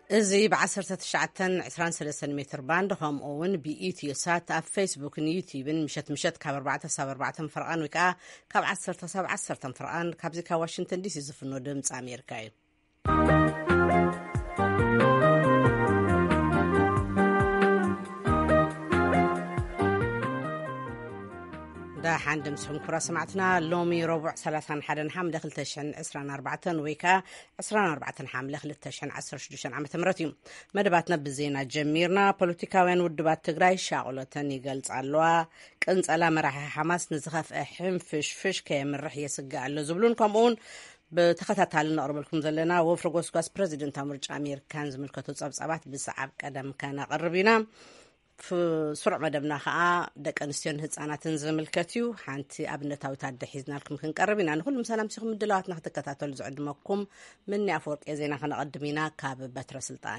ازي بعسرة تشعتن 23 متر باند هم اون بإيتيو سات اب فيسبوك نيوتيوبن مشت كاب 4 فرقان وكا كاب 10 فرقان كاب زيكا واشنطن دي سي زفنو دمص امريكا دا حندم سهم كرا سمعتنا لومي ربع 30 حدن حمل خلتشن 24 ويكا 24 حمل خلتشن 16 عام تمرتيم مدباتنا بزينا جميرنا بوليتيكاوين ودبات تግራይ ሻቆለተን ይገልጻሉ ቅንጸላ መራሒ ሐማስ ንዝኸፍ እሕም ፍሽ ከመርሕ የስጋሉ ዝብሉን ከምኡን በተከታታል እናቀርበልኩም ዘለና ወፍረ ጎስጓስ ፕሬዚደንት አምርጫ አሜሪካን ዝምልከቱ ጸብጻባት ብሰዓብ ቀደም ካና ቀርቢና ፍሱርዕ መደብና ከዓ ደቂ ኣንስትዮን ህፃናትን ዝምልከትዩ ሓንቲ ኣብነታዊ ታደሒዝናልኩም ክንቀርብ ኢና ንኹሎም ሰላም ሲኹም ድላዋትና ክትከታተሉ ዝዕድመኩም ምን ኣፈወርቅ ዜና ከነቐድም ኢና ካብ በትረ ስልጣን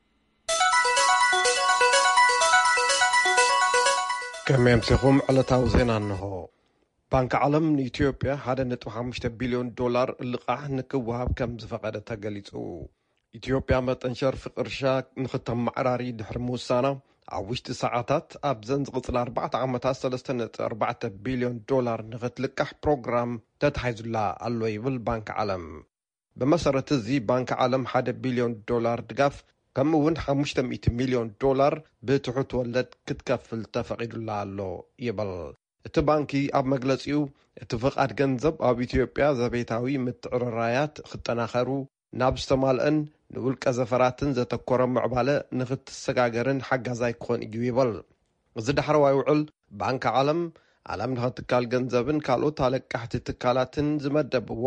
ከመይ ምሲኹም ዕለታዊ ዜና እንሆ ባንክ ዓለም ንኢትዮጵያ 1.5 ቢልዮን ዶላር ልቃሕ ንክወሃብ ከም ዝፈቐደ ተገሊጹ ኢትዮጵያ መጠንሸር ፍቅርሻ ንኽተማዕራሪ ድሕሪ ምውሳና ኣብ ውሽጢ ሰዓታት ኣብ ዝቕፅል 4 ዓመታት 3.4 ቢልዮን ዶላር ንኽትልቃሕ ፕሮግራም ተታሒዙላ ኣሎ ይብል ባንክ ዓለም ብመሰረት እዚ ባንክ ዓለም 1 ቢልዮን ዶላር ድጋፍ ከምኡውን 500 ሚልዮን ዶላር ብትሑት ወለድ ክትከፍል ተፈቒዱላ ኣሎ ይብል እቲ ባንኪ ኣብ መግለፂኡ እቲ ፍቓድ ገንዘብ ኣብ ኢትዮጵያ ዘቤታዊ ምትዕርራያት ክጠናኸሩ ናብ ዝተማልአን ንውልቀ ዘፈራትን ዘተኮረ ምዕባለ ንኽትሰጋገርን ሓጋዛይ ክኾን እዩ ይብል እዚ ዳሕረዋይ ውዕል ባንክ ዓለም ንኽትካል ገንዘብን ካልኦት ኣለቃሕቲ ትካላትን ዝመደብዎ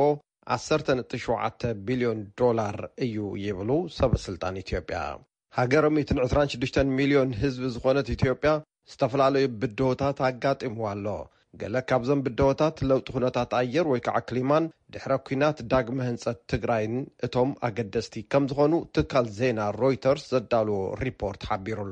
10.7 ቢልዮን ዶላር እዩ ይብሉ ሰበስልጣን ኢትዮጵያ ሃገር 126 ሚልዮን ህዝቢ ዝኾነት ኢትዮጵያ ዝተፈላለዩ ብድሆታት ኣጋጢምዋ ኣሎ ገለ ካብዞም ብድሆታት ለውጢ ኩነታት ኣየር ወይ ከዓ ክሊማን ድሕረ ኩናት ዳግመ ህንፀት ትግራይን እቶም ኣገደስቲ ከም ዝኾኑ ትካል ዜና ሮይተርስ ዘዳልዎ ሪፖርት ሓቢሩሎ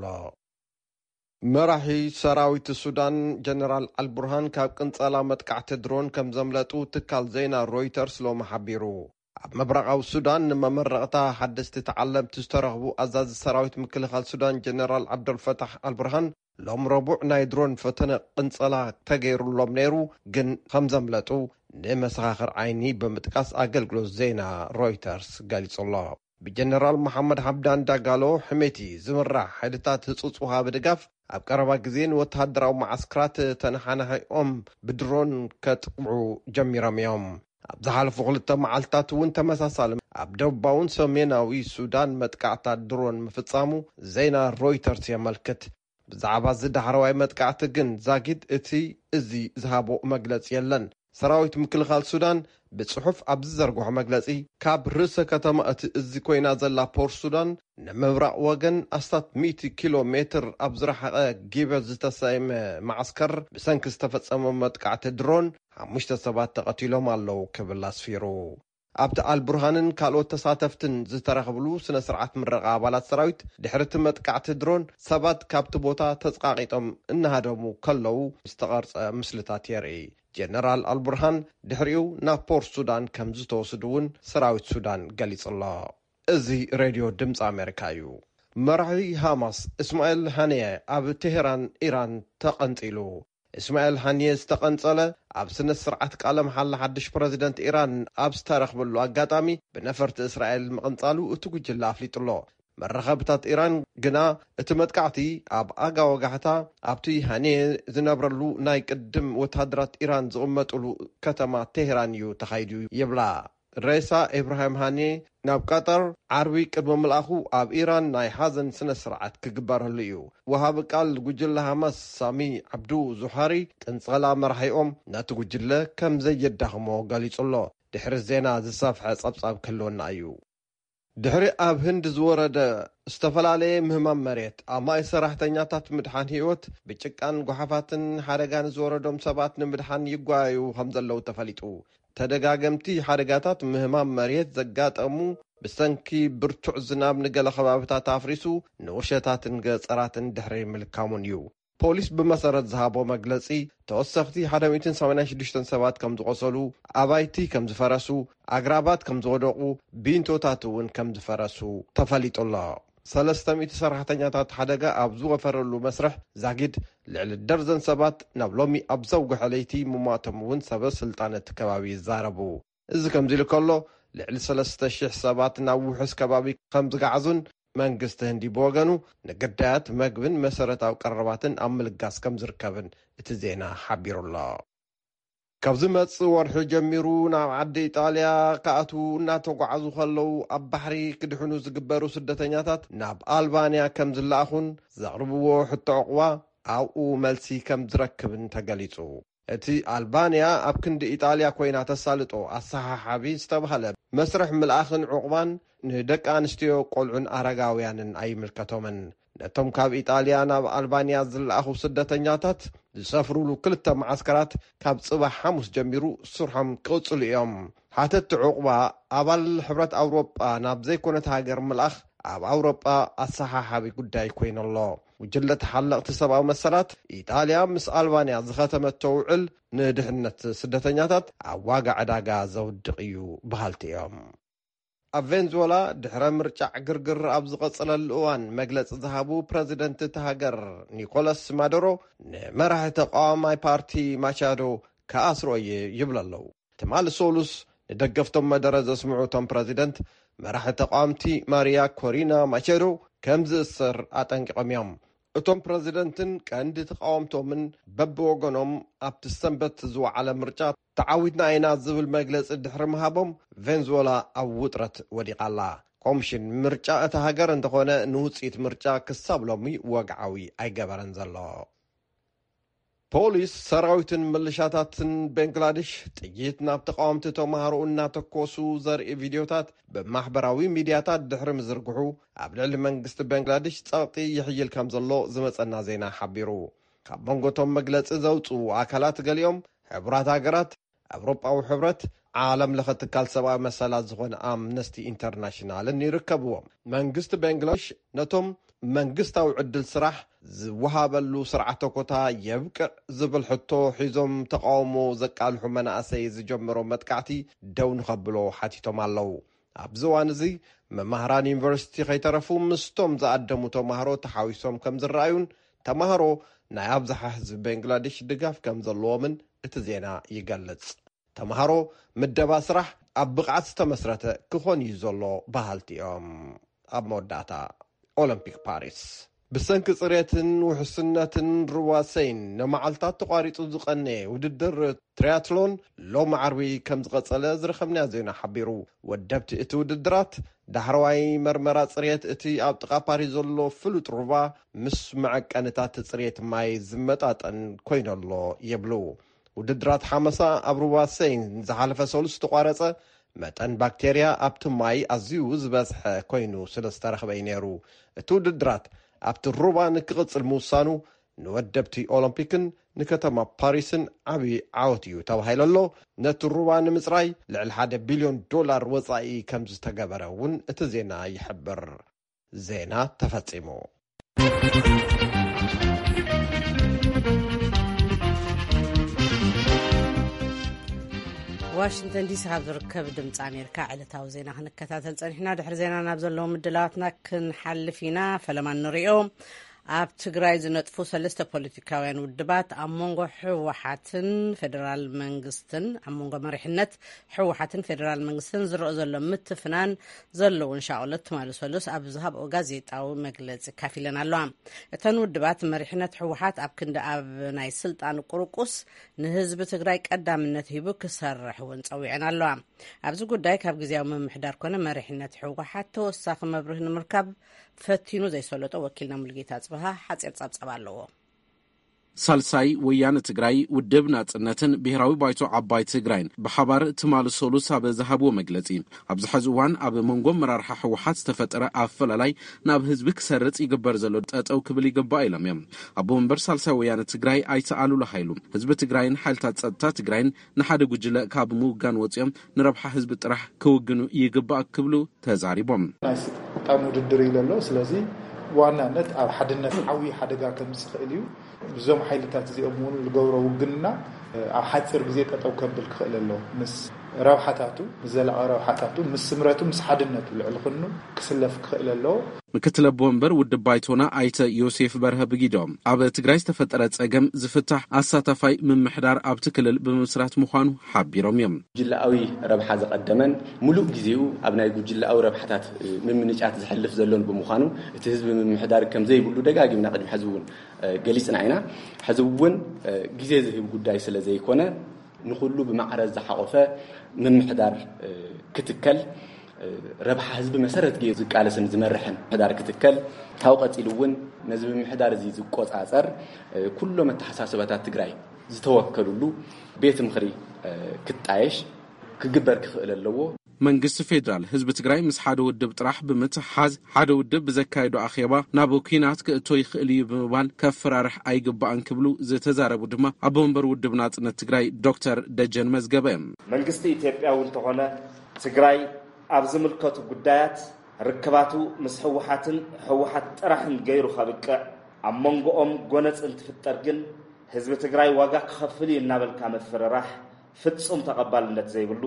መራሒ ሰራዊት ሱዳን ጀነራል አልቡርሃን ካብ ቅንጸላ መጥቃዕቲ ድሮን ከም ዘምለጡ ትካል ዜና ሮይተርስ ሎሚ ሓቢሩ ኣብ ምብራቃዊ ሱዳን ንመመረቕታ ሓደስቲ ተዓለምቲ ዝተረኽቡ ኣዛዚ ሰራዊት ምክልኻል ሱዳን ጀነራል ዓብደልፈታሕ አልቡርሃን ሎም ረቡዕ ናይ ድሮን ፈተነ ቅንጸላ ተገይሩሎም ነይሩ ግን ከም ዘምለጡ ንመሰኻኽር ዓይኒ ብምጥቃስ ኣገልግሎት ዜና ሮይተርስ ገሊጹሎ ብጀነራል መሐመድ ሐምዳን ዳጋሎ ሕሜቲ ዝምራሕ ሓይልታት ህፁፅ ውሃብ ድጋፍ ኣብ ቀረባ ግዜ ወተሃደራዊ ማዓስከራት ተነሓናሒኦም ብድሮን ከጥቅዑ ጀሚሮም እዮም ኣብ ዝሓለፉ 2 መዓልትታት እውን ተመሳሳሊ ኣብ ደቡባውን ሰሜናዊ ሱዳን መጥቃዕታት ድሮን ምፍጻሙ ዜና ሮይተርስ የመልክት ብዛዕባ ዝዳሕረዋይ መጥቃዕቲ ግን ዛጊድ እቲ እዚ ዝሃቦ መግለፂ የለን ሰራዊት ምክልኻል ሱዳን ብጽሑፍ ኣብ ዝዘርግሖ መግለፂ ካብ ርእሰ ከተማ እቲ እዚ ኮይና ዘላ ፖርት ሱዳን ንምብራቕ ወገን 100 ኪሎ ሜትር ኣብ ዝረሓቐ ጊበል ዝተሰየመ ማዓስከር ብሰንኪ ዝተፈጸመ መጥቃዕቲ ድሮን 5 ሰባት ተቐቲሎም ኣለዉ ክብል ኣስፊሩ ኣብቲ አልቡርሃንን ካልኦት ተሳተፍትን ዝተረኽብሉ ስነ ስርዓት ምረቓ ኣባላት ሰራዊት ድሕርቲ መጥቃዕቲ ድሮን ሰባት ካብቲ ቦታ ተጸቃቂጦም እናሃደሙ ከለዉ ዝተቐርጸ ምስልታት የርኢ ጀነራል አልቡርሃን ድሕሪኡ ናብ ፖርት ሱዳን ከም ዝተወስዱውን ሰራዊት ሱዳን ገሊጹሎ እዚ ሬድዮ ድምፂ ኣሜሪካ እዩ መራሒ ሐማስ እስማኤል ሃኒየ ኣብ ቴሄራን ኢራን ተቐንጺሉ እስማኤል ሃኒየ ዝተቐንጸለ ኣብ ስነ ስርዓት ቃለ መሓላ ሓድሽ ፕሬዚደንት ኢራን ኣብ ዝተረኽበሉ ኣጋጣሚ ብነፈርቲ እስራኤል ምቕንጻሉ እቲ ጉጅለ ኣፍሊጡሎ መራኸብታት ኢራን ግና እቲ መጥቃዕቲ ኣብ ኣጋወጋሕታ ኣብቲ ሃኒየ ዝነብረሉ ናይ ቅድም ወታደራት ኢራን ዝቕመጡሉ ከተማ ቴሄራን እዩ ተኻይዱ ይብላ ሬሳ ኢብራሂም ሃኒየ ናብ ቀጠር ዓርቢ ቅድሚ መልኣኹ ኣብ ኢራን ናይ ሓዘን ስነ ስርዓት ክግበረሉ እዩ ወሃቢ ቃል ጉጅለ ሐማስ ሳሚ ዓብዱ ዙሃሪ ቅንጸላ መራሒኦም ነቲ ጉጅለ ከም ዘየዳኽሞ ገሊጹሎ ድሕሪ ዜና ዝሰፍሐ ጸብጻብ ክህልወና እዩ ድሕሪ ኣብ ህንዲ ዝወረደ ዝተፈላለየ ምህማም መሬት ኣብ ማይ ሰራሕተኛታት ምድሓን ህይወት ብጭቃን ጓሓፋትን ሓደጋን ዝወረዶም ሰባት ንምድሓን ይጓዩ ከም ዘለው ተፈሊጡ ተደጋገምቲ ሓደጋታት ምህማም መሬት ዘጋጠሙ ብሰንኪ ብርቱዕ ዝናብ ንገለ ከባቢታት ኣፍሪሱ ንውርሸታትን ገጸራትን ድሕሪ ምልካሙን እዩ ፖሊስ ብመሰረት ዝሃቦ መግለጺ ተወሰኽቲ 186 ሰባት ከም ዝቆሰሉ፣ ኣባይቲ ከም ዝፈረሱ፣ ኣግራባት ከም ዝወደቑ፣ ቢንቶታት እውን ከም ዝፈረሱ ተፈሊጡ ኣሎ። 300 ሰራሕተኛታት ሓደጋ ኣብ ዝወፈረሉ መስርሕ ዛጊድ ልዕሊ ደርዘን ሰባት ናብ ሎሚ ኣብ ዘውግሐ ለይቲ ምሟቶም እውን ሰበስልጣናት ከባቢ ይዛረቡ። እዚ ከምዚ ኢሉ ከሎ ልዕሊ 3000 ሰባት ናብ ውሕስ ከባቢ ከም ዝገዓዙን መንግስቲ ህንዲ ብወገኑ ንግዳያት መግብን መሰረታዊ ቀረባትን ኣብ ምልጋስ ከም ዝርከብን እቲ ዜና ሓቢሩ ኣሎ። ካብዚ መጽእ ወርሒ ጀሚሩ ናብ ዓዲ ኢጣልያ ካኣቱ እናተጓዓዙ ከለው ኣብ ባሕሪ ክድሕኑ ዝግበሩ ስደተኛታት ናብ ኣልባንያ ከም ዝለኣኹን ዘቕርብዎ ሕቶ ዕቑባ ኣብኡ መልሲ ከም ዝረክብን ተገሊጹ። እቲ ኣልባንያ ኣብ ክንዲ ኢጣልያ ኮይና ተሳልጦ ኣሰሓሓቢ ዝተባሃለ መስርሕ ምልኣኽን ዕቑባን ንደቂ ኣንስትዮ ቆልዑን ኣረጋውያንን ኣይምልከቶምን። ነቶም ካብ ኢጣልያ ናብ ኣልባንያ ዝለኣኹ ስደተኛታት ዝሰፍሩሉ 2 መዓስከራት ካብ ጽባሕ ሐሙስ ጀሚሩ ስርሖም ክቕጽሉ እዮም። ሓተቲ ዕቑባ ኣባል ሕብረት ኣውሮጳ ናብ ዘይኮነት ሃገር ምልኣኽ ኣብ ኣውሮጳ ኣሰሓሓቢ ጉዳይ ኮይኑ ኣሎ። ውጅለት ሓለቕቲ ሰብኣዊ መሰላት ኢጣልያ ምስ ኣልባንያ ዝኸተመቶ ውዕል ንድሕነት ስደተኛታት ኣብ ዋጋ ዕዳጋ ዘውድቕ እዩ በሃልቲ እዮም። ኣብ ቬንዙዌላ ድሕረ ምርጫዕ ግርግር ኣብ ዝቐጽለሉ እዋን መግለፂ ዝሃቡ ፕረዚደንት እቲ ሃገር ኒኮላስ ማዱሮ ንመራሒ ተቃዋማይ ፓርቲ ማቻዶ ከኣስሮ እየ ይብሉ ኣለዉ። ትማሊ ሶሉስ ንደገፍቶም መደረ ዘስምዑ እቶም ፕረዚደንት መራሒ ተቃዋምቲ ማሪያ ኮሪና ማቻዶ ከም ዝእሰር ኣጠንቂቖም እዮም። እቶም ፕረዚደንትን ቀንዲ ተቃወምቶምን በብወገኖም ኣብቲ ሰንበት ዝወዓለ ምርጫ ተዓዊትና ኢና ዝብል መግለፂ ድሕሪ ምሃቦም ቬንዙዌላ ኣብ ውጥረት ወዲቓላ። ኮሚሽን ምርጫ እቲ ሃገር እንተኾነ ንውፅኢት ምርጫ ክሳብ ሎሚ ወግዓዊ ኣይገበረን ዘሎ። ፖሊስ ሰራዊትን ምልሻታትን ቤንግላዴሽ ጥይት ናብ ተቃወምቲ ተማሃሮ እናተኮሱ ዘርኢ ቪድዮታት ብማሕበራዊ ሚድያታት ድሕሪ ምዝርግሑ ኣብ ልዕሊ መንግስቲ ቤንግላዴሽ ጸቕጢ ይሕይል ከም ዘሎ ዝመጸና ዜና ሓቢሩ። ካብ መንጎቶም መግለፂ ዘውፅኡ ኣካላት ገሊኦም ሕብራት ሃገራት፣ ኣውሮጳዊ ሕብረት፣ ዓለም ለኸ ትካል ሰብኣዊ መሰላት ዝኾነ ኣምነስቲ ኢንተርናሽናልን ይርከብዎም። መንግስቲ ቤንግላዴሽ ነቶም መንግስታዊ ዕድል ስራሕ ዝወሃበሉ ስርዓተ ኮታ የብቅዕ ዝብል ሕቶ ሒዞም ተቃውሞ ዘቃልሑ መናእሰይ ዝጀመሮ መጥቃዕቲ ደው ንኸብሎ ሓቲቶም ኣለዉ። ኣብዚ እዋን እዚ መምህራን ዩኒቨርሲቲ ከይተረፉ ምስቶም ዝኣደሙ ተማሃሮ ተሓዊሶም ከም ዝረኣዩን ተማሃሮ ናይ ኣብዝሓ ህዝቢ ቤንግላዴሽ ድጋፍ ከም ዘለዎምን እቲ ዜና ይገልጽ። ተማሃሮ ምደባ ስራሕ ኣብ ብቕዓት ዝተመስረተ ክኾን እዩ ዘሎ በሃልቲ እዮም። ኣብ መወዳእታ ኦሎምፒክ ፓሪስ ብሰንኪ ጽሬትን ውሕስነትን ሩዋሰይን ንመዓልታት ተቋሪጹ ዝቐነየ ውድድር ትሪያትሎን ሎሚ ዓርቢ ከም ዝቐጸለ ዝረኸብና ዜና ሓቢሩ። ወደብቲ እቲ ውድድራት ዳሕረዋይ መርመራ ጽሬት እቲ ኣብ ጥቓ ፓሪስ ዘሎ ፍሉጥ ሩባ ምስ መዐቀንታት ጽሬት ማይ ዝመጣጠን ኮይነሎ የብሉ። ውድድራት ሓመሳ ኣብ ሩዋሰይን ዝሓለፈ ሰሉስ ተቋረጸ መጠን ባክቴርያ ኣብቲ ማይ ኣዝዩ ዝበዝሐ ኮይኑ ስለ ዝተረኽበ ነይሩ። እቲ ውድድራት ኣብቲ ሩባ ንክቕጽል ምውሳኑ ንወደብቲ ኦሎምፒክን ንከተማ ፓሪስን ዓብዪ ዓወት እዩ ተባሂሉ ኣሎ። ነቲ ሩባ ንምጽራይ ልዕሊ $1 ቢልዮን ወጻኢ ከም ዝተገበረ እውን እቲ ዜና ይሕብር። ዜና ተፈጺሙ። ዋሽንግተን ዲሲ ካብ ዝርከብ ድምፂ ኣሜሪካ ዕለታዊ ዜና ክንከታተል ፀኒሕና። ድሕሪ ዜና ናብ ዘለዎ ምድላዋትና ክንሓልፍ ኢና። ፈለማ ንሪኦ ኣብ ትግራይ ዝነጥፉ 3 ፖለቲካውያን ውድባት ኣብ መንጎ ሕወሓትን ፌደራል መንግስትን ኣብ መንጎ መሪሕነት ሕወሓትን ፌደራል መንግስትን ዝረአ ዘሎ ምትፍናን ዘለውን ሻቅለት ትማሊ ሰሉስ ኣብ ዝሃብኦ ጋዜጣዊ መግለፂ ካፍ ኢለን ኣለዋ። እተን ውድባት መሪሕነት ሕወሓት ኣብ ክንዲ ኣብ ናይ ስልጣን ቁርቁስ ንህዝቢ ትግራይ ቀዳምነት ሂቡ ክሰርሕ እውን ፀዊዐን ኣለዋ። ኣብዚ ጉዳይ ካብ ግዜያዊ ምምሕዳር ኮነ መሪሕነት ሕወሓት ተወሳኺ መብርህ ንምርካብ ፈቲኑ ዘይሰለጦ ወኪልና ሙልጌታ ጽበሃ ሓፂር ጸብጸባ ኣለዎ። ሳልሳይ ወያነ ትግራይ ውድብ ናጽነትን ብሔራዊ ባይቶ ዓባይ ትግራይን ብሓባር ትማሊ ሰሉስ ኣብ ዝሃብዎ መግለጺ ኣብዚ ሕዚ እዋን ኣብ መንጎ መራርሓ ሕወሓት ዝተፈጠረ ኣፈላላይ ናብ ህዝቢ ክሰርጽ ይግበር ዘሎ ጠጠው ክብል ይግባእ ኢሎም እዮም። ኣቦ መንበር ሳልሳይ ወያነ ትግራይ ኣይተኣሉላ ኃይሉ ህዝቢ ትግራይን ሓይልታት ጸጥታ ትግራይን ንሓደ ጉጅለ ካብ ምውጋን ወፂኦም ንረብሓ ህዝቢ ጥራሕ ክውግኑ ይግባእ ክብሉ ተዛሪቦም። ጣም ውድድር ኢለሎ ስለዚ ዋናነት ኣብ ሓድነት ዓብይ ሓደጋ ከም ዝኽእል እዩ ብዞም ሓይልታት እዚኦም እውን ዝገብሮ ውግንና ኣብ ሓፂር ግዜ ጠጠው ከብል ክኽእል ኣሎ ምስ ረብሓታቱ ዘላቐ ረብሓታቱ ምስ ስምረቱ ምስ ሓድነቱ ልዕል ኩኑ ክስለፍ ክኽእል ኣሎ ምክትል ኣቦ ወንበር ውድብ ባይቶና ኣይተ ዮሴፍ በርሀ ብጊዶም ኣብ ትግራይ ዝተፈጠረ ፀገም ዝፍታሕ ኣሳታፋይ ምምሕዳር ኣብቲ ክልል ብምስራት ምዃኑ ሓቢሮም እዮም ጉጅላዊ ረብሓ ዝቀደመን ሙሉእ ግዜኡ ኣብ ናይ ጉጅላዊ ረብሓታት ምምንጫት ዝሕልፍ ዘሎን ብምዃኑ እቲ ህዝቢ ምምሕዳር ከም ዘይብሉ ደጋጊምና ቅድሚ ሕዚ እውን ገሊጽና ኢና ሕዚ እውን ግዜ ዝህብ ጉዳይ ስለ ዘይኮነ ንኹሉ ብማዕረዝ ዝሓቆፈ ምምሕዳር ክትከል ረብሓ ህዝቢ መሰረት ገይሩ ዝቃለስን ዝመርሕን ምሕዳር ክትከል ካብ ቀፂሉ እውን ነዚ ምምሕዳር እዚ ዝቆፃፀር ኩሎም ኣተሓሳስባታት ትግራይ ዝተወከሉሉ ቤት ምኽሪ ክጣየሽ ክግበር ክኽእል ኣለዎ መንግስቲ ፌደራል ህዝቢ ትግራይ ምስ ሓደ ውድብ ጥራሕ ብምትሓዝ ሓደ ውድብ ብዘካይዶ ኣኼባ ናብ ኩናት ክእቶ ይኽእል እዩ ብምባል ከፍራርሕ ኣይግባእን ክብሉ ዝተዛረቡ ድማ ኣቦ ወንበር ውድብ ናጽነት ትግራይ ዶክተር ደጀን መዝገበ መንግስቲ ኢትዮጵያ እውን ተኾነ ትግራይ ኣብ ዝምልከቱ ጉዳያት ርክባቱ ምስ ህወሓት ጥራሕን ገይሩ ከብቅዕ ኣብ መንጎኦም ጎነፅ እንትፍጠር ግን ህዝቢ ትግራይ ዋጋ ክኸፍል እናበልካ መፍረራሕ ፍጹም ተቐባልነት ዘይብሉ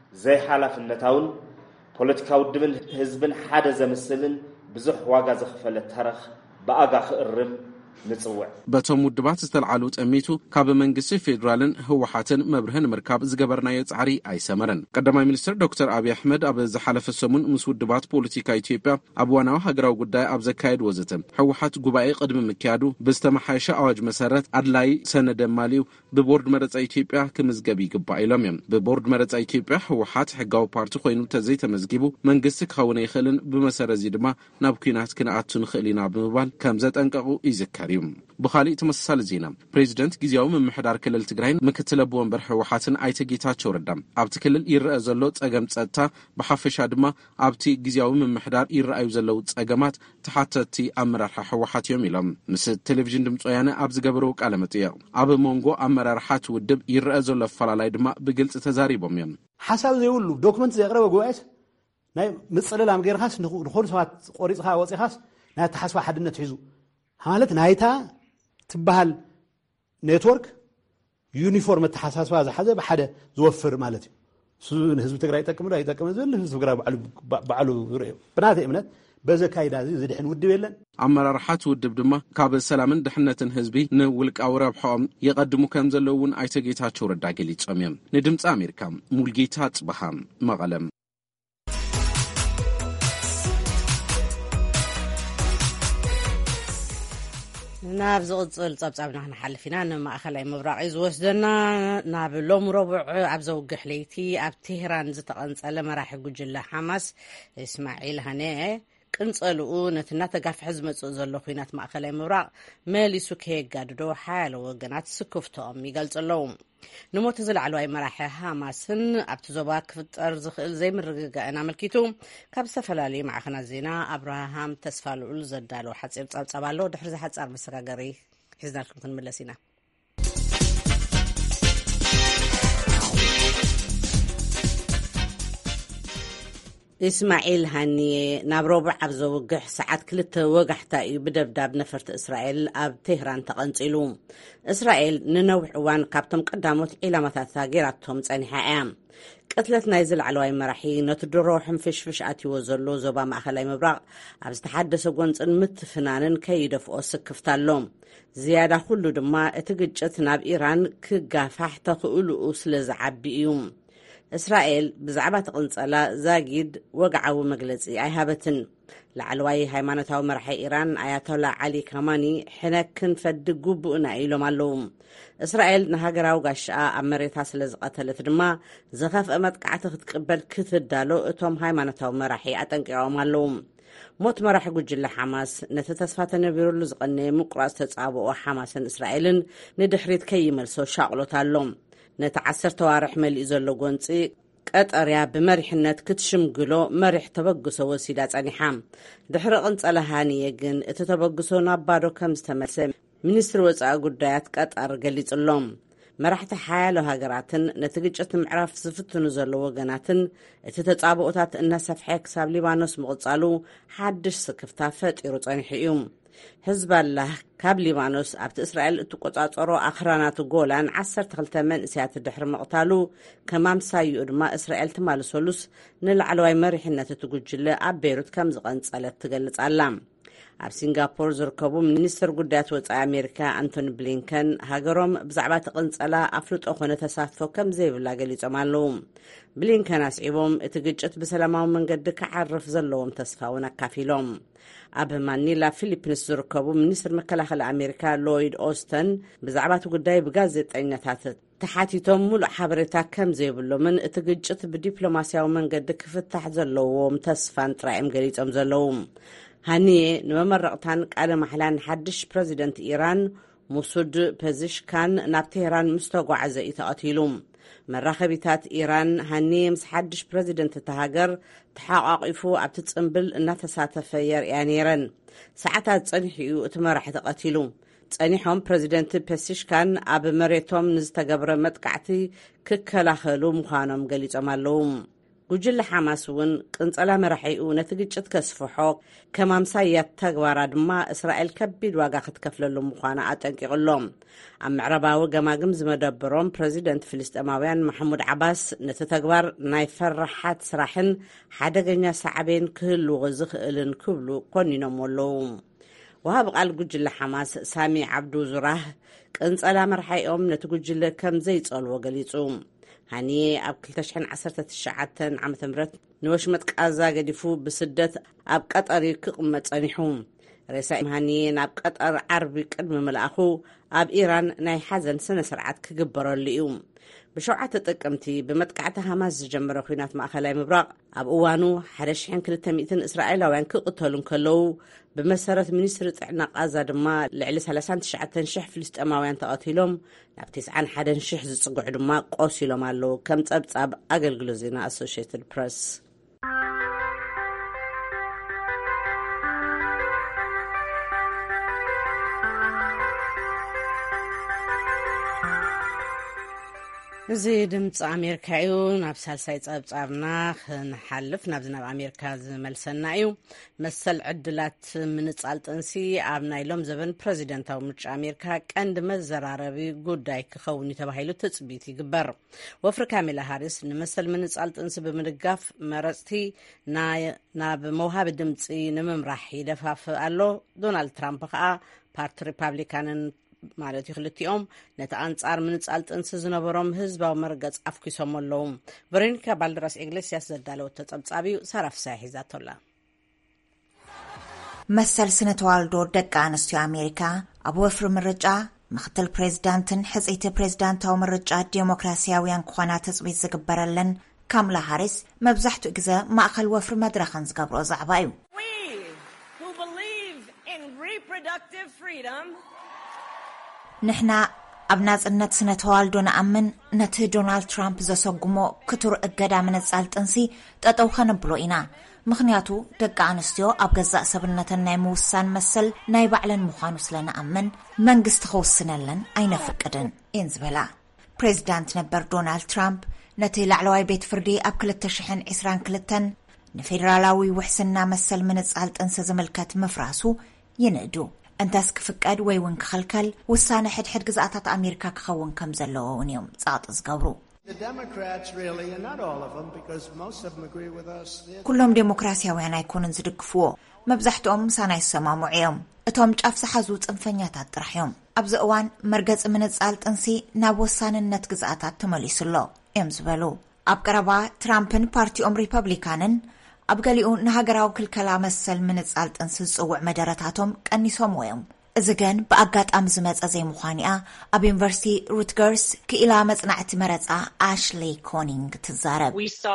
ዘይሓላፍነታውን ፖለቲካዊ ውድብን ህዝብን ሓደ ዘመስልን ብዙሕ ዋጋ ዘኽፈለ ተረኽ ብኣጋ ክእርም ንጽውዕ በቶም ውድባት ዝተልዓሉ ጠሚቱ ካብ መንግስቲ ፌደራልን ህወሓትን መብርህን ምርካብ ዝገበርናዮ ጻዕሪ ኣይሰመረን ቀዳማይ ሚኒስትር ዶክተር አብይ አሕመድ ኣብ ዝሓለፈ ሰሙን ምስ ውድባት ፖለቲካ ኢትዮጵያ ኣብ ዋናዊ ሃገራዊ ጉዳይ ኣብ ዘካየድ ወዘተ ህወሓት ጉባኤ ቅድሚ ምክያዱ ብዝተመሓየሸ ኣዋጅ መሰረት ኣድላይ ሰነድ ማልዩ ብቦርድ መረፃ ኢትዮጵያ ክምዝገብ ይግባእ ኢሎም እዮም ብቦርድ መረፃ ኢትዮጵያ ህወሓት ሕጋዊ ፓርቲ ኮይኑ ተዘይተመዝጊቡ መንግስቲ ክኸውን ይኽእልን ብመሰረት እዚ ድማ ናብ ኩናት ክንኣቱ ንኽእል ኢና ብምባል ከም ዘጠንቀቁ ይዝከር بخالي تمثال زينا بريزيدنت ጊዜያዊ ምምሕዳር ክልል ትግራይን ምክትል ኣቦ ወንበር ህወሓትን ኣይተ ጌታቸው ረዳ ኣብቲ ክልል ይርአ ዘሎ ፀገም ፀጥታ ብሓፈሻ ድማ ኣብቲ ጊዜያዊ ምምሕዳር ይርአዩ ዘለው ፀገማት ተሓተቲ ኣመራርሓ ህወሓት እዮም ኢሎም ምስ ቴሌቪዥን ድምፂ ወያነ ኣብ ዝገበረው ቃለ መጠይቅ ኣብ መንጎ ኣመራርሓት ውድብ ይርአ ዘሎ ፈላላይ ድማ ብግልጽ ተዛሪቦም እዮም ሓሳብ ዘይብሉ ዶክመንት ዘቕረበ ጉባኤት ናይ ምጽለላም ገይርኻስ ንኹሉ ሰባት ቆሪጽኻ ወፂኻስ ናይ ተሓስባ ሓድነት ሒዙ ማለት ናይታ ትበሃል ኔትወርክ ዩኒፎርም ተሓሳስባ ዝሓዘ ብሓደ ዝወፍር ማለት እዩ ህዝቢ ትግራይ ይጠቅም ዶ ይጠቅም ዝብል ህዝቢ ትግራይ ባዕሉ ይርአ ብናተ እምነት በዘካይዳ ዝድሕን ውድብ የለን ኣመራርሓት ውድብ ድማ ካብ ሰላምን ድሕነትን ህዝቢ ንውልቃዊ ረብሖም የቀድሙ ከም ዘለውን ኣይተ ጌታቸው ረዳ ገሊፆም እዮም ንድምፂ ኣሜሪካ ሙልጌታ ጽባሃ መቐለም ናብ ዝቕፅል ጸብጻብና ክንሓልፍ ኢና ንማእኸላይ ምብራቕ ዝወስደና ናብ ሎም ረቡዕ ኣብ ዘውግሕ ለይቲ ኣብ ቴህራን ዝተቐንጸለ መራሒ ጉጅለ ሓማስ እስማዒል ሃኒየ ቅንጸልኡ ነቲ እናተጋፍሐ ዝመጽእ ዘሎ ኩናት ማእኸላይ ምብራቕ መሊሱ ከየጋድዶ ሓያለ ወገናት ስክፍቶኦም ይገልጹ ኣለዉ ንሞት ዝለዕለዋይ መራሒ ሓማስን ኣብቲ ዞባ ክፍጠር ዝኽእል ዘይምርግጋእን ኣመልኪቱ ካብ ዝተፈላለዩ ማዕኸናት ዜና ኣብርሃም ተስፋልኡል ዘዳለወ ሓፂር ጸብጻብ ኣሎ ድሕሪ ዝሓጻር መሰጋገሪ ሒዝናልኩም ክንምለስ ኢና እስማዒል ሃኒየ ናብ ረቡዕ ኣብ ዘውግሕ ሰዓት 2 ወጋሕታ እዩ ብደብዳብ ነፈርቲ እስራኤል ኣብ ቴህራን ተቐንፂሉ እስራኤል ንነዊሕ እዋን ካብቶም ቀዳሞት ዒላማታት ገይራቶም ፀኒሓ እያ ቅትለት ናይ ዝለዕለዋይ መራሒ ነቲ ድሮ ሕንፍሽፍሽ ኣትይዎ ዘሎ ዞባ ማእኸላይ ምብራቕ ኣብ ዝተሓደሰ ጎንፅን ምትፍናንን ከይደፍኦ ስክፍታ ኣሎ ዝያዳ ኩሉ ድማ እቲ ግጭት ናብ ኢራን ክጋፋሕ ተኽእልኡ ስለ ዝዓቢ እዩ እስራኤል ብዛዕባ ተቕንጸላ ዛጊድ ወግዓዊ መግለጺ ኣይሃበትን ላዕለዋይ ሃይማኖታዊ መራሒ ኢራን ኣያቶላ ዓሊ ካማኒ ሕነክን ፈዲ ጉቡእና ኢሎም ኣለዉ እስራኤል ንሃገራዊ ጋሻኣ ኣብ መሬታ ስለ ዝቐተለት ድማ ዘኸፍአ መጥቃዕቲ ክትቅበል ክትዳሎ እቶም ሃይማኖታዊ መራሒ ኣጠንቂቖም ኣለዉ ሞት መራሒ ጉጅለ ሓማስ ነቲ ተስፋ ተነቢሩሉ ዝቐነየ ምቁራፅ ተጻብኦ ሓማስን እስራኤልን ንድሕሪት ከይመልሶ ሻቕሎት ኣሎ ነቲ 10 ተዋርሕ መሊኡ ዘሎ ጎንፂ ቀጠርያ ብመሪሕነት ክትሽምግሎ መሪሕ ተበግሶ ወሲዳ ጸኒሓ ድሕሪ ቅንጸላ ሃኒየ ግን እቲ ተበግሶ ናብ ባዶ ከም ዝተመልሰ ሚኒስትሪ ወፃኢ ጉዳያት ቀጠር ገሊጹሎም መራሕቲ ሓያሎ ሃገራትን ነቲ ግጭት ምዕራፍ ዝፍትኑ ዘለዉ ወገናትን እቲ ተጻብኦታት እናሰፍሐ ክሳብ ሊባኖስ ምቕጻሉ ሓድሽ ስክፍታ ፈጢሩ ጸኒሑ እዩ። ህዝባላህ ካብ ሊባኖስ ኣብቲ እስራኤል እትቆጻጸሮ ኣኽራናት ጎላን 12 መንእስያት ድሕሪ መቕታሉ ከማምሳዩ ድማ እስራኤል ትማልሰሉስ ንላዕለዋይ መሪሕነት እትጉጅለ ኣብ ቤይሩት ከም ዝቐንጸለት ትገልጽ ኣላ። ኣብ ሲንጋፖር ዝርከቡ ሚኒስትር ጉዳያት ወጻኢ ኣሜሪካ አንቶኒ ብሊንከን ሃገሮም ብዛዕባ ተቐንጸላ ኣፍልጦ ኾነ ተሳትፎ ከም ዘይብላ ገሊጾም ኣለዉ። ብሊንከን ኣስዒቦም እቲ ግጭት ብሰላማዊ መንገዲ ክዓርፍ ዘለዎም ተስፋ እውን ኣካፊሎም። ኣብ ማኒላ ፊሊፒንስ ዝርከቡ ሚኒስትር መከላኸሊ ኣሜሪካ ሎይድ ኦስተን ብዛዕባ እቲ ጉዳይ ብጋዜጠኛታት ተሓቲቶም ሙሉእ ሓበሬታ ከም ዘይብሎምን እቲ ግጭት ብዲፕሎማስያዊ መንገዲ ክፍታሕ ዘለዎም ተስፋን ጥራይም ገሊጾም ዘለዉ። ሃኒዬ ንመመረቕታን ቃለ ማሕላን ሓድሽ ፕረዚደንት ኢራን ሙሱድ ፔዚሽካን ናብ ቴህራን ምስ ተጓዓዘ እዩ ተቐቲሉ። መራኸቢታት ኢራን ሃኒዬ ምስ ሓድሽ ፕረዚደንት እቲ ሃገር ተሓቋቒፉ ኣብቲ ጽምብል እናተሳተፈ የርእያ ነይረን። ሰዓታት ጸኒሑ እዩ እቲ መራሒ ተቐቲሉ። ጸኒሖም ፕረዚደንት ፔዚሽካን ኣብ መሬቶም ንዝተገብረ መጥቃዕቲ ክከላኸሉ ምዃኖም ገሊጾም ኣለዉ። ጉጅለ ሓማስ እውን ቅንጸላ መራሒኡ ነቲ ግጭት ከስፍሖ ከማምሳያት ተግባራ ድማ እስራኤል ከቢድ ዋጋ ክትከፍለሉ ምዃና ኣጠንቂቕሎም። ኣብ ምዕረባዊ ገማግም ዝመደበሮም ፕረዚደንት ፍልስጤማውያን ማሕሙድ ዓባስ ነቲ ተግባር ናይ ፈራሓት ስራሕን ሓደገኛ ሳዕቤን ክህልዎ ዝኽእልን ክብሉ ኮኒኖም ኣለዉ። ወሃብ ቃል ጉጅለ ሓማስ ሳሚ ዓብዱ ዙራህ ቅንጸላ መራሒኦም ነቲ ጉጅለ ከም ዘይጸልዎ ገሊጹ። ሃኒዬ ኣብ 2019 ዓ.ም ንወሽመጥ ቃዛ ገዲፉ ብስደት ኣብ ቀጠር ክቕመጥ ጸኒሑ። ሬሳ ሃኒዬ ናብ ቀጠር ዓርቢ ቅድሚ መልኣኹ ኣብ ኢራን ናይ ሓዘን ስነ ስርዓት ክግበረሉ እዩ። ብሸውዓተ ጥቅምቲ ብመጥቃዕቲ ሃማስ ዝጀመረ ኩናት ማእኸላይ ምብራቕ ኣብ እዋኑ 1200 እስራኤላውያን ክቕተሉ ከለዉ ብመሰረት ሚኒስትሪ ጥዕና ቃዛ ድማ ልዕሊ 39,000 ፍልስጤማውያን ተቐቲሎም ናብ 91,000 ዝጽጉዑ ድማ ቆሲሎም ኣለዉ ከም ጸብጻብ ኣገልግሎት ዜና ኣሶሺየትድ ፕሬስ። እዚ ድምፂ ኣሜሪካ እዩ። ናብ ሳልሳይ ጸብጻብና ክንሓልፍ ናብዚ ናብ ኣሜሪካ ዝመልሰና እዩ። መሰል ዕድላት ምንጻል ጥንሲ ኣብ ናይ ሎም ዘበን ፕረዚደንታዊ ምርጫ ኣሜሪካ ቀንዲ መዘራረቢ ጉዳይ ክኸውን ተባሂሉ ትጽቢት ይግበር። ወፍሪ ካሜላ ሃሪስ ንመሰል ምንጻል ጥንሲ ብምድጋፍ መረፅቲ ናብ መውሃቢ ድምፂ ንምምራሕ ይደፋፍ ኣሎ። ዶናልድ ትራምፕ ከዓ ፓርቲ ሪፓብሊካንን ማለት ይኽልቲኦም ነቲ ኣንጻር ምንጻል ጥንሲ ዝነበሮም ህዝባዊ መርገጽ ኣፍኪሶም ኣለዉ። ቨሮኒካ ባልደራስ ኤግሌስያስ ዘዳለወት ተጸብጻቢ ሳራፍሳይ ሒዛቶላ። መሰል ስነ ተዋልዶ ደቂ ኣንስትዮ ኣሜሪካ ኣብ ወፍሪ ምርጫ ምክትል ፕሬዚዳንትን ሕጽይቲ ፕሬዚዳንታዊ ምርጫ ዲሞክራሲያውያን ክኾና ተጽቢት ዝግበረለን ካምላ ሃሪስ መብዛሕትኡ ግዜ ማእኸል ወፍሪ መድረኽን ዝገብሮ ዛዕባ እዩ። ንሕና ኣብ ናጽነት ስነ ተዋልዶ ንኣምን ነቲ ዶናልድ ትራምፕ ዘሰጉሞ ክቱር እገዳ ምንጻል ጥንሲ ጠጠው ኸነብሎ ኢና። ምኽንያቱ ደቂ ኣንስትዮ ኣብ ገዛእ ሰብነተን ናይ ምውሳን መሰል ናይ ባዕለን ምዃኑ ስለንኣምን መንግስቲ ክውስነለን ኣይነፍቅድን እየን ዝበላ። ፕሬዚዳንት ነበር ዶናልድ ትራምፕ ነቲ ላዕለዋይ ቤት ፍርዲ ኣብ 2022 ንፌደራላዊ ውሕስና መሰል ምንጻል ጥንሲ ዝምልከት ምፍራሱ ይንእዱ። እንታስ ክፍቀድ ወይ እውን ክኸልከል ውሳነ ሕድሕድ ግዛኣታት ኣሜሪካ ክኸውን ከም ዘለዎ እውን እዮም ጻቕጢ ዝገብሩ። ኩሎም ዴሞክራሲያውያን ኣይኮኑን ዝድግፍዎ፣ መብዛሕትኦም ምሳና ይሰማምዑ እዮም። እቶም ጫፍ ዝሓዙ ጽንፈኛታት ጥራሕ እዮም። ኣብዚ እዋን መርገፂ ምንጻል ጥንሲ ናብ ወሳንነት ግዛኣታት ተመሊሱሎ እዮም ዝበሉ። ኣብ ቀረባ ትራምፕን ፓርቲኦም ሪፐብሊካንን ኣብ ገሊኡ ንሃገራዊ ክልከላ መሰል ምንጻል ጥንሲ ዝጽውዕ መደረታቶም ቀኒሶም እዮም። እዚ ግን ብኣጋጣሚ ዝመጸ ዘይምዃንያ ኣብ ዩኒቨርሲቲ ሩትገርስ ክኢላ መጽናዕቲ መረጻ ኣሽሌ ኮኒንግ ትዛረብ።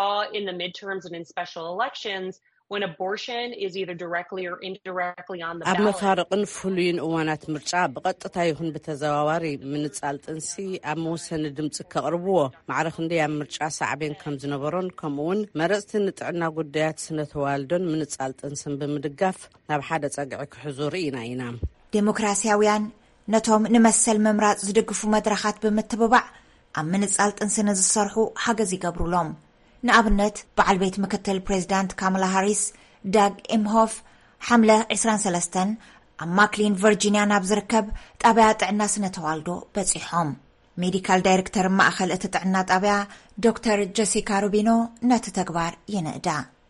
ኣብ መፋርቕን ፍሉይን እዋናት ምርጫ ብቐጥታ ይኹን ብተዘዋዋሪ ምንጻል ጥንሲ ኣብ መወሰኒ ድምፂ ከቕርብዎ ማዕረ ክንደይ ኣብ ምርጫ ሳዕቤን ከም ዝነበሮን ከምኡውን መረፅቲ ንጥዕና ጉዳያት ስነተዋልዶን ምንጻል ጥንስን ብምድጋፍ ናብ ሓደ ጸግዒ ክሕዙ ርኢና ኢና። ዴሞክራሲያውያን ነቶም ንመሰል መምራጽ ዝድግፉ መድረኻት ብምትብባዕ ኣብ ምንጻል ጥንስነ ዝሰርሑ ሓገዝ ይገብሩሎም። ንኣብነት በዓል ቤት ምክትል ፕሬዚዳንት ካማላ ሃሪስ ዳግ ኤምሆፍ ሓምለ 23 ኣብ ማክሊን ቨርጂኒያ ናብ ዝርከብ ጣብያ ጥዕና ስነ ተዋልዶ በፂሖም። ሜዲካል ዳይሬክተር ማእኸል እቲ ጥዕና ጣብያ ዶክተር ጀሲካ ሩቢኖ ነቲ ተግባር ይንእዳ።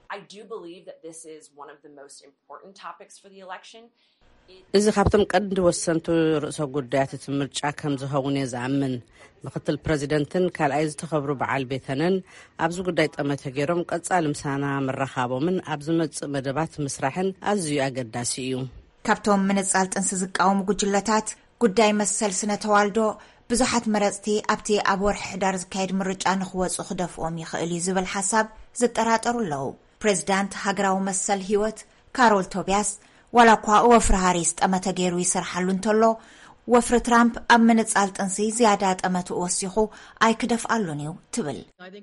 እዚ ካብቶም ቀንዲ ወሰንቲ ርእሰ ጉዳያት እቲ ምርጫ ከም ዝኸውን እየ ዝኣምን። ምክትል ፕሬዚደንትን ካልኣይ ዝተኸብሩ በዓል ቤተንን ኣብዚ ጉዳይ ጠመተ ገይሮም ቀጻሊ ምሳና ምረኻቦምን ኣብ ዝመጽእ መደባት ምስራሕን ኣዝዩ ኣገዳሲ እዩ። ካብቶም ምንጻል ጥንሲ ዝቃወሙ ጉጅለታት ጉዳይ መሰል ስነ ተዋልዶ ብዙሓት መረጽቲ ኣብቲ ኣብ ወርሒ ሕዳር ዝካየድ ምርጫ ንኽወፁ ክደፍኦም ይኽእል እዩ ዝብል ሓሳብ ዝጠራጠሩ ኣለዉ። ፕሬዚዳንት ሃገራዊ መሰል ህይወት ካሮል ቶቢያስ ዋላ እኳ ወፍሪ ሃሪስ ጠመተ ገይሩ ይስርሓሉ እንተሎ ወፍሪ ትራምፕ ኣብ ምንጻል ጥንሲ ዝያዳ ጠመቱ ወሲኹ ኣይክደፍኣሉን እዩ ትብል።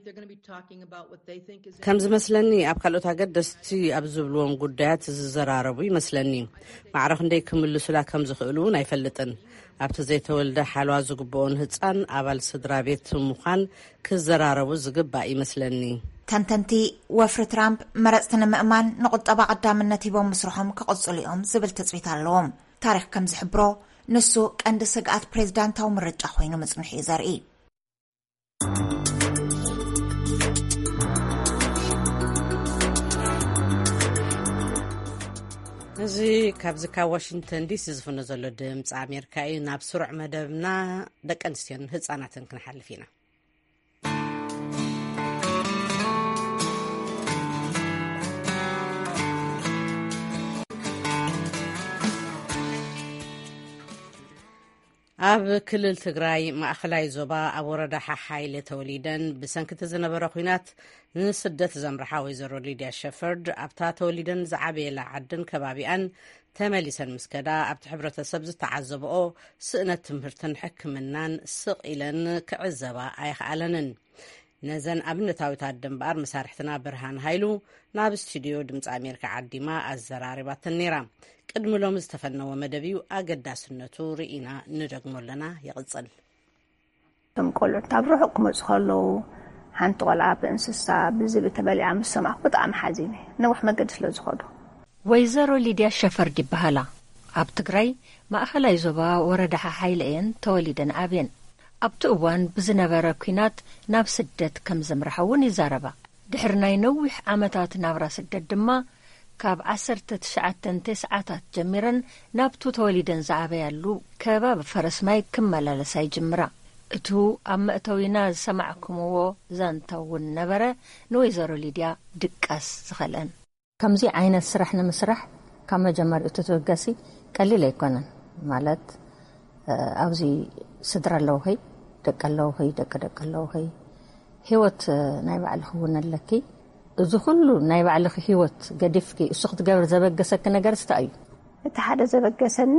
ከም ዝመስለኒ ኣብ ካልኦት ኣገደስቲ ኣብ ዝብልዎም ጉዳያት ዝዘራረቡ ይመስለኒ። ማዕረኽ እንደይ ክምልሱላ ከም ዝኽእሉ እውን ኣይፈልጥን። ኣብቲ ዘይተወልደ ሓልዋ ዝግብኦን ህፃን ኣባል ስድራ ቤት ምዃን ክዘራረቡ ዝግባእ ይመስለኒ። ተንተንቲ ወፍሪ ትራምፕ መረጽቲ ንምእማን ንቁጠባ ቀዳምነት ሂቦም ምስርሖም ክቕጽሉ እዮም ዝብል ትጽቢት ኣለዎም። ታሪክ ከም ዝሕብሮ ንሱ ቀንዲ ስግኣት ፕሬዚዳንታዊ ምርጫ ኮይኑ ምጽንሑ እዩ ዘርኢ። እዚ ካብዚ ካብ ዋሽንግተን ዲሲ ዝፍኖ ዘሎ ድምፂ ኣሜሪካ እዩ። ናብ ስሩዕ መደብና ደቂ ኣንስትዮን ህፃናትን ክንሓልፍ ኢና። ኣብ ክልል ትግራይ ማእኸላይ ዞባ ኣብ ወረዳ ሓሓይለ ተወሊደን ብሰንኪቲ ዝነበረ ኩናት ንስደት ዘምርሓ ወይዘሮ ሊድያ ሸፈርድ ኣብታ ተወሊደን ዝዓበየላ ዓድን ከባቢኣን ተመሊሰን ምስከዳ ኣብቲ ሕብረተሰብ ዝተዓዘብኦ ስእነት ትምህርትን ሕክምናን ስቕ ኢለን ክዕዘባ ኣይከኣለንን። ነዘን ኣብነታዊት ኣደ እምበኣር መሳርሕትና ብርሃን ሃይሉ ናብ ስቱድዮ ድምፂ ኣሜሪካ ዓዲማ ኣዘራሪባተን ነይራ። ቅድሚ ሎም ዝተፈነወ መደብ እዩ። ኣገዳስነቱ ርኢና ንደግሞ ኣለና። ይቕጽል። እቶም ቆልዑት ኣብ ርሑቕ ክመፁ ከለዉ ሓንቲ ቆልዓ ብእንስሳ ብዝብል ተበሊዓ ምስ ሰማዕኹ ብጣዕሚ ሓዚነ። ነዊሕ መገዲ ስለ ዝኸዱ ወይዘሮ ሊድያ ሸፈርድ ይበሃላ። ኣብ ትግራይ ማእኸላይ ዞባ ወረዳ ሓሓይለ እየን ተወሊደን ዓብየን። ኣብቲ እዋን ብዝነበረ ኩናት ናብ ስደት ከም ዘምርሓ እውን ይዛረባ። ድሕሪ ናይ ነዊሕ ዓመታት ናብራ ስደት ድማ ካብ 1990 ጀሚረን ናብቱ ተወሊደን ዝዓበያሉ ከባቢ ፈረስማይ ክመላለሳ ይጅምራ። እቱ ኣብ መእተዊና ዝሰማዕኩምዎ ዛንታ እውን ነበረ ንወይዘሮ ሊድያ ድቃስ ዝኸልአን። ከምዚ ዓይነት ስራሕ ንምስራሕ ካብ መጀመሪኡ ትትወገሲ ቀሊል ኣይኮነን። ማለት ኣብዚ ስድራ ኣለዉ ኸይ ደቂ ኣለዉ ኸይ ደቂ ኣለዉ ኸይ ህይወት ናይ ባዕልኺ እውን ኣለኪ። እዚ ኩሉ ናይ ባዕልኺ ህይወት ገዲፍኪ እሱ ክትገብር ዘበገሰኪ ነገር እንታይ እዩ? እቲ ሓደ ዘበገሰኒ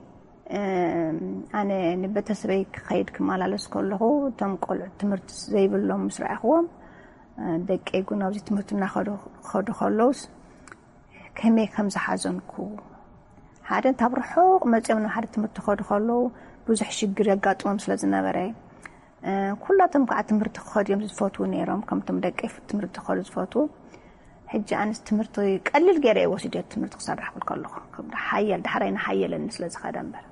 ኣነ ንቤተሰበይ ክኸይድ ክመላለስ ከለኹ እቶም ቆልዑ ትምህርቲ ዘይብሎም ምስ ረኣኽዎም ደቀይ እውን ኣብዚ ትምህርቲ እናኸዱ ከለውስ ከመይ ከም ዝሓዘንኩ ሓደ እንታብ ርሑቕ መፂኦም ናብ ሓደ ትምህርቲ ከዱ ከለዉ ብዙሕ ሽግር የጋጥሞም ስለ ዝነበረ ኩላቶም ከዓ ትምህርቲ ክኸዱ እዮም ዝፈትዉ ነይሮም። ከምቶም ደቀይ ትምህርቲ ክኸዱ ዝፈትዉ ሕጂ ኣንስ ትምህርቲ ቀሊል ገይረ ወሲደ ትምህርቲ ክሰርሕ ከለኹ ሓየል ዳሕራይና ሓየለኒ ስለ ዝኸደ እምበር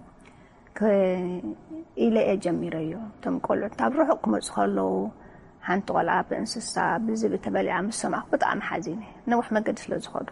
ኢለ እየ ጀሚረዮ። እቶም ቆልዑት ኣብ ርሑቕ ክመፁ ከለዉ ሓንቲ ቆልዓ ብእንስሳ ብዝብል ተበሊዓ ምስ ሰማዕኹ ብጣዕሚ ሓዚነ። ነዊሕ መገዲ ስለ ዝኸዱ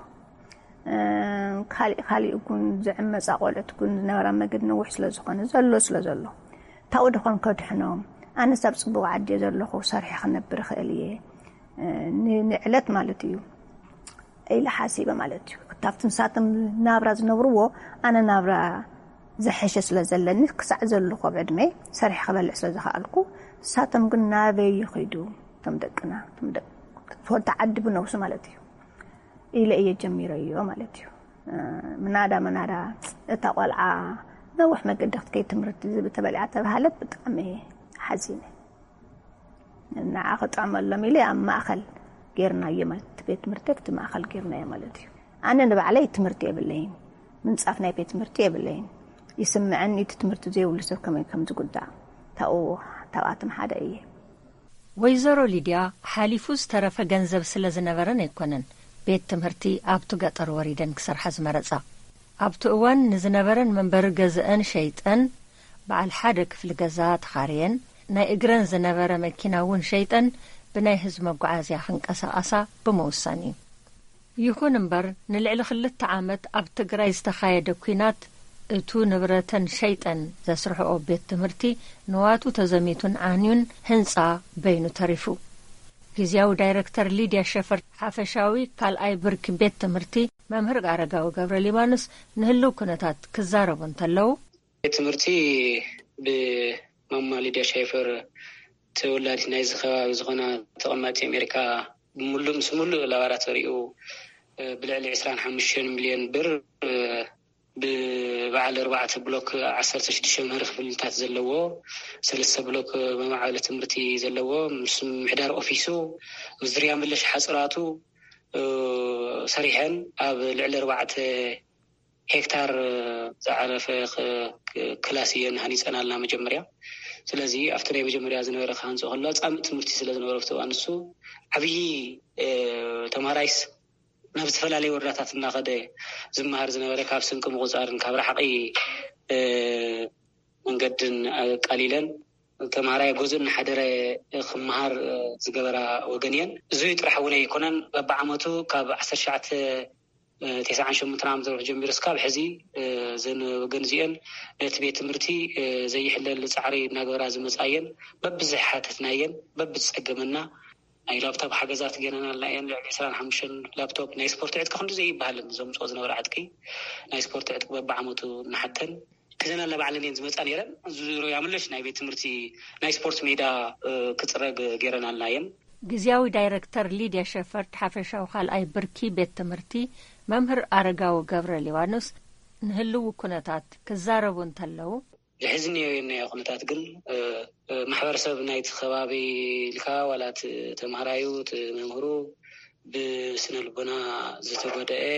ካሊእ እውን ዝዕመፃ ቆልዑት እውን ዝነበረ መገዲ ነዊሕ ስለ ዝኾነ ዘሎ ታው ደኾን ከድሕኖም ኣነ ሰብ ጽቡቕ ዓዲ ዘለኹ ሰርሒ ክነብር ክእል እየ ንዕለት ማለት እዩ ኢለ ሓሲበ ማለት እዩ። ካብቲ ንሳቶም ናብራ ዝነብርዎ ኣነ ናብራ ዘሐሸ ስለ ዘለኒ ክሳዕ ዘለኹ ኣብ ዕድመ ሰርሒ ክበልዕ ስለ ዝኽኣልኩ ንሳቶም ግን ናበይ ይኸይዱ እቶም ደቅና ትወልቲ ዓዲ ብነብሱ ማለት እዩ ኢለ እየ ጀሚረዮ ማለት እዩ። መናዳ እታ ቆልዓ ነዊሕ መገዲ ክትከይድ ትምህርቲ ዝብል ተበሊዓ ተባሃለት ብጣዕሚ ሓዚነ ንዓ ክጥዕመሎም ኢለ ኣብ ማእኸል ጌርናዮ ማለት ቤት ትምህርቲ ኣብቲ ማእኸል ጌርናዮ ማለት እዩ። ኣነ ንባዕለይ ትምህርቲ የብለይን ምንፃፍ ናይ ቤት ትምህርቲ የብለይን يسمعني تتمرت زي ولا سب كم زقدع تاواتم حدا ايه ወይዘሮ ሊድያ ሓሊፉስ ተረፈ ገንዘብ ስለ ዝነበረን ኣይኮነን ቤት ትምህርቲ ኣብቱ ገጠር ወሪደን ክሰርሓ ዝመረጻ ኣብቱ እዋን ንዝነበረን መንበሪ ገዝአን ሸይጠን በዓል ሓደ ክፍሊ ገዛ ተኻርየን ናይ እግረን ዝነበረ መኪና እውን ሸይጠን ብናይ ህዝቢ መጓዓዝያ ክንቀሳቐሳ ብመውሳን እዩ ይኹን እምበር ንልዕሊ 2 ዓመት ኣብ ትግራይ ዝተኻየደ ኩናት እቱ ንብረተን ሸይጠን ዘስርሕኦ ቤት ትምህርቲ ንዋቱ ተዘሚቱን ዓንዩን ህንፃ በይኑ ተሪፉ ጊዜያዊ ዳይሬክተር ሊድያ ሸፈር ሓፈሻዊ ካልኣይ ብርኪ ቤት ትምህርቲ መምህር አረጋዊ ገብረ ሊባኖስ ንህልው ኩነታት ክዛረቡ እንተለው ቤት ትምህርቲ ብማማ ሊድያ ሸፈር ተወላዲት ናይ ዝኸባቢ ዝኾነ ተቐማጢ ኣሜሪካ ሙሉእ ላቦራቶሪኡ ብልዕሊ 25 ሚልዮን ብር ببعل 4 بلوك 16 مهر خفلتات زلوه 3 بلوك بمعاولة تمرتي زلوه محدار أوفيسو وزريا ملش حصراتو صريحا بالعل 4 هكتار زعرف كلاسيا هنيسانا لنا مجمريا ስለዚህ አፍተር የመጀመሪያ ዝነበረ ካንጾ ሁሉ ጻም ትምህርቲ ስለዝነበረ ተዋንሱ አብይ ተማራይስ ናብ ዝተፈላለዩ ወራታት እናኸደ ዝማሃር ዝነበረ ካብ ስንቅ ምቁጻርን ካብ ረሓቂ መንገድን ቀሊለን ተማራይ ጎዝን ሓደረ ክማሃር ዝገበራ ወገንየን እዙይ ጥራሕውነ ይኮነን በዓመቱ ካብ 1998 ዓመት ጀሚሩ እስካብ ሕዚ ዘን ወገን ዚአን ነቲ ቤት ትምህርቲ ዘይሕለል ጻዕሪ እናገበራ ዝመጻየን በብዝሕ ሓተትናየን በብዝጸገመና أي لابتوب حجزات جينا لاين لعشرة 25 لابتوب ناي سبورت عندك خمسة زي بهالن زوم صوز نورا عندكي ناي سبورت عندك بعمتو نحتن كذا لا بعلنين زمت أنيرا زورو يعملش ناي بيت مرتي ناي سبورت ميدا كترق جيرنا لاين ጊዜያዊ ዳይሬክተር ሊድያ ሸፈር ሓፈሻው ካልኣይ ብርኪ ቤት ትምህርቲ መምህር አረጋው ገብረ ሊባኖስ ንህልው ኩነታት ክዛረቡ እንተለው لحزني يا قناتات قل محبرسب نايت خبابي لكا ولا تمهرايو تمهرو بسن البنا زتبدأ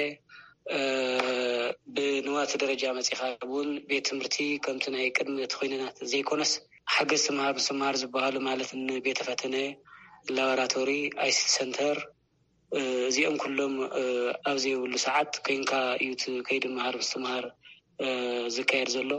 بنوات درجة مسيخابون بيت مرتي كمت ناي قدم تخوينات زي كونس حق سمار زبالو مالت بيت فتنه لابراتوري ايس سنتر زيهم كلهم اوزي ولو ساعات كينكا يوت كيد مهار بسمار زكاير زلو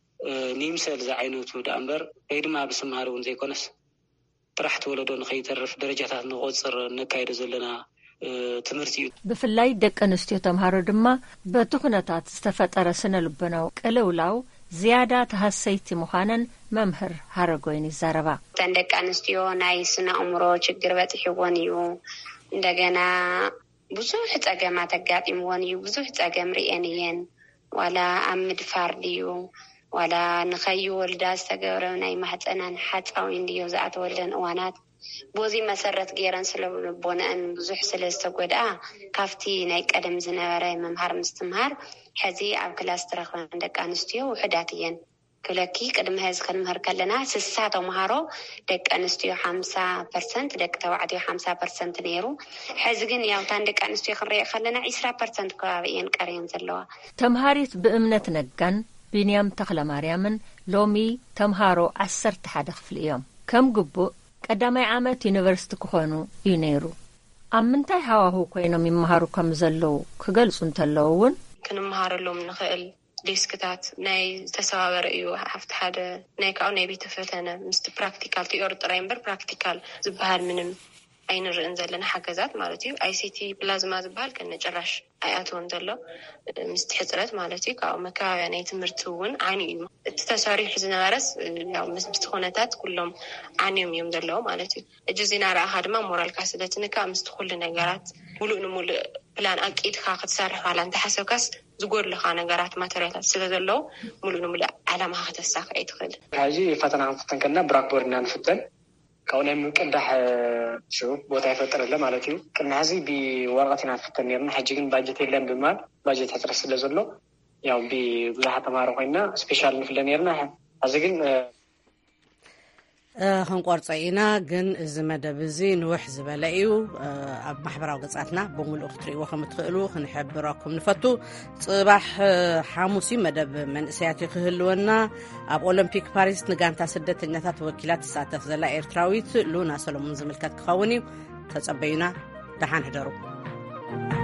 نيمسل زعينوت ودامبر ايدما بسمارون زي كونس طرحت ولدون خيترف درجات نقصر نكايد زلنا تمرتي بفلاي دق انستيو تمهارو دما بتخناتات استفطر سنه لبناو قلولاو زياده تحسيتي مخانن ممهر هارغوين زربا تندق انستيو ناي سنا عمرو ችግር በጥሕወንዩ እንደገና ብዙ ህጻገማት አጋጥምወንዩ ብዙ ህጻገም ሪኤንየን ولا امد فارديو ولا نخيو ولدا استغبرو ناي محصنان حصاو انديو زات ولدن اوانات بوزي مسرت غيران سلبونن بزح سلستغدا كافتي ناي قدم زنبره ممهر مستمهر حزي اب كلاس ترخون دق انستيو وحداتين كلكي قدم هز كنمهر كلنا سساتو مهارو دق انستيو 50% دق توعدي 50% نيرو حزغن ياو تان دق انستيو خري خلنا 20% كابين قرين زلوا تمهاريت بامنت نغان بنيام تخلا مريمن لومي تمهارو 11 خفل يوم كم قبو قدامي عامت يونيفرسيتي كخونو ينيرو امنتاي هواهو كوينو ميمهارو كم زلو كغلصو انتلوون كنمهارلوم نخيل ديسكتات ناي تساور ايو حفت حدا ناي كاو ناي بيتفتنا مست براكتيكال تيور تريمبر براكتيكال زبهال منم اين رنزلنا حاجات مالتي اي سي تي بلازما زبال كنجراش اياتون دلو مستحضرات مالتي كاو مكاوي ناي تمرتون عاني التصاريح زنارس ياو مستخونتات كلهم عانيهم يوم دلو مالتي اجزينا راه هادما مورال كاسدتنكا مستخول نغارات ሙሉ ፕላን አቂትካ ክትሰርሕ ካላ እንተ ሓሰብካስ ዝጎድልካ ነገራት ማተሪያላት ስለዘለው ሙሉ ዓላማ ከተሳካ ይትኽእል ሕጂ ፈተና ንፍተን ብራክቦርድ ንፍተን ካውነ ምቅዳሕ ሹ ቦታ ይፈጥረለ ማለት እዩ ቅናዚ ብወረቀትና ንፍተን ነርና ሕጂ ግን ባጀት የለን ብማል ባጀት ሕጥረት ስለዘሎ ያው ብዛሓት ተማሃሮ ኮይና ስፔሻል ንፍለ ነርና ሕጂ ግን ክንቆርፀ ኢና ግን እዚ መደብ እዚ ንውሕ ዝበለ እዩ ኣብ ማሕበራዊ ገጻትና ብምሉእ ክትሪእዎ ከም እትኽእሉ ክንሕብረኩም ንፈቱ ጽባሕ ሓሙሲ መደብ መንእሰያት ክህልወና ኣብ ኦሎምፒክ ፓሪስ ንጋንታ ስደተኛታት ወኪላት ትሳተፍ ዘላ ኤርትራዊት ሉና ሰሎሞን ዝምልከት ክኸውን እዩ ተጸበዩና ደሓን ሕደሩ